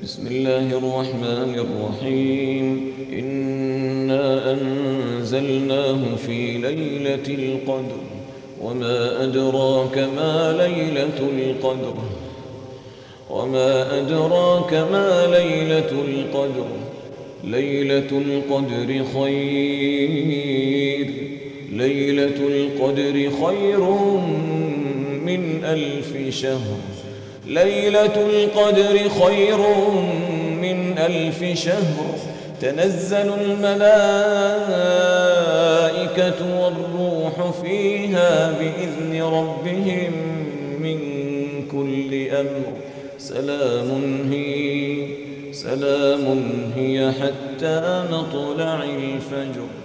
بسم الله الرحمن الرحيم. إنا أنزلناه في ليلة القدر وما أدراك ما ليلة القدر ليلة القدر خير من ألف شهر تنزل الملائكة والروح فيها بإذن ربهم من كل أمر سلام هي حتى مطلع الفجر.